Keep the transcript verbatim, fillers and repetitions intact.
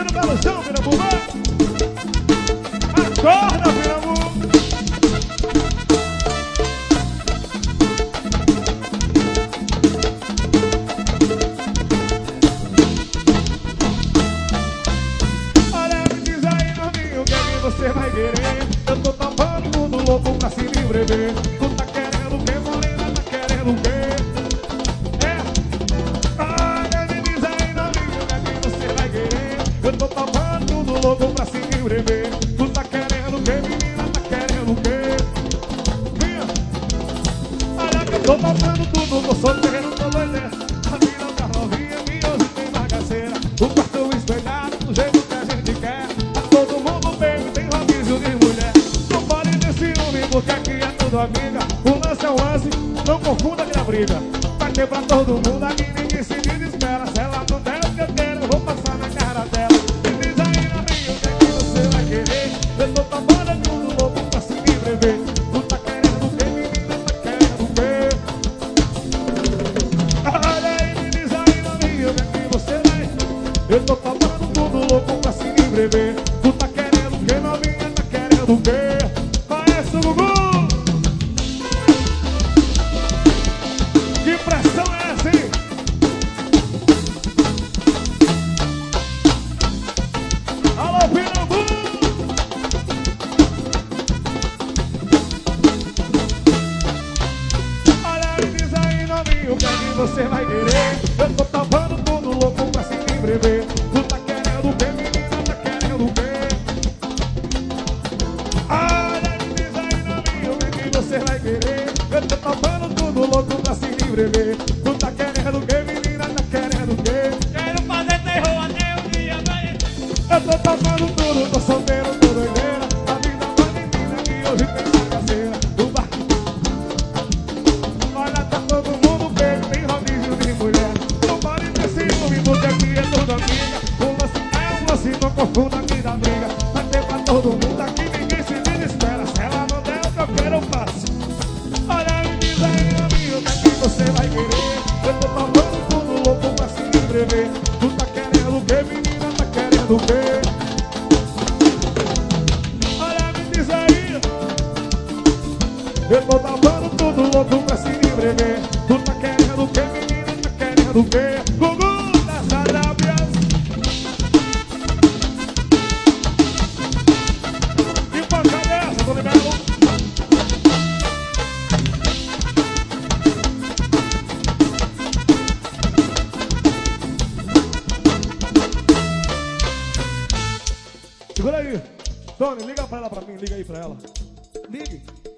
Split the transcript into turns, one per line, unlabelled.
tá no chão, Pirambu, vai! Acorda, Pirambu! Você vai querer, eu tô tapando tudo louco pra se livre ver. Tu tá querendo o que, Molina? Tá querendo o quê? É? Olha, me diz aí, novinho, que aqui você vai querer. Eu tô tapando tudo louco pra se livre ver. Tu tá querendo o que, menina? Tá querendo o quê? Vinha! Olha que eu tô tapando tudo, tô solteiro, tô doideira. A vida tá novinha, que hoje tem bagaceira. O quarto espelhado, do jeito que a gente quer. Tá todo mundo bem, tem rodízio de mulher. Não pode ter ciúme, porque aqui é tudo amiga. O lance é um lance, não confunda que é briga. Vai ter pra todo mundo, aqui ninguém se desespera. Se ela não der o que eu quero, eu vou passar na cara dela. Me diz aí, novinho, o que é que você vai querer? Eu tô tomando tudo louco pra se livre ver. Tu tá querendo o quê, menina? Tá querendo o quê? Olha aí, me diz aí, novinho, o que é que você vai? Eu tô tomando tudo louco pra se livre ver. Tu tá querendo o quê, novinha? Tá querendo o quê? Conhece o Gugu? Que pressão é essa, hein? Alô, Pirambu! Olha, me diz aí, novinho, o que é que você vai querer? Eu tô topando tudo louco pra se livre ver. Tu tá querendo o quê, menina? Tá querendo o quê? Olha, me diz aí, novinho, o que é que você vai querer? Eu tô topando tudo louco pra se livre ver. Tu tá querendo o quê, menina? Tá querendo o quê?
Quero fazer terror até o dia vai.
Eu tô topando tudo, tô solteiro, tô doideira. A vida é uma menina que hoje tem bagaceira. Do barco. Olha, tá todo mundo bem, tem rodízio de mulher. Não pode ter ciúme, porque aqui é tudo amiga. O lance é um lance, não confunda aqui da briga. Vai ter pra todo mundo, aqui ninguém se desespera. Se ela não der o que eu quero, eu faço. Olha, me diz aí, amigo, o que é que você vai querer? Eu tô tomando tudo louco pra se livre ver. Tu tá querendo o quê, menina? Tá querendo o quê? Olha, me diz aí. Eu tô tomando tudo louco pra se livre ver. Tu tá querendo o quê, menina? Tá querendo o quê? Gugu das Arábias. Que pancada é essa, Tony Melo? Segura aí. Tony, liga pra ela pra mim, liga aí pra ela. Ligue.